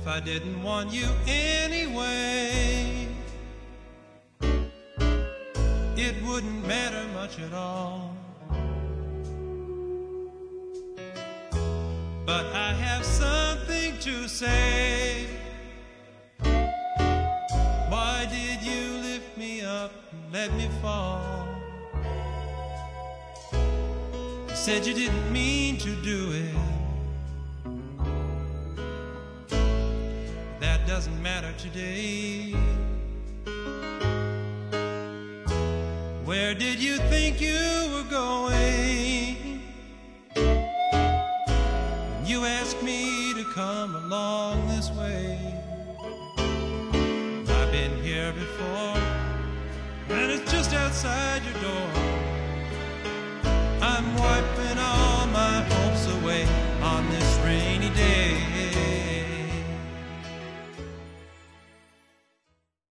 if I didn't want you anyway, it wouldn't matter much at all. But I have something to say. Why did you lift me up and let me fall? You said you didn't mean to do it. That doesn't matter today. Where did you think you were going? You asked me to come along this way. I've been here before, and it's just outside your door.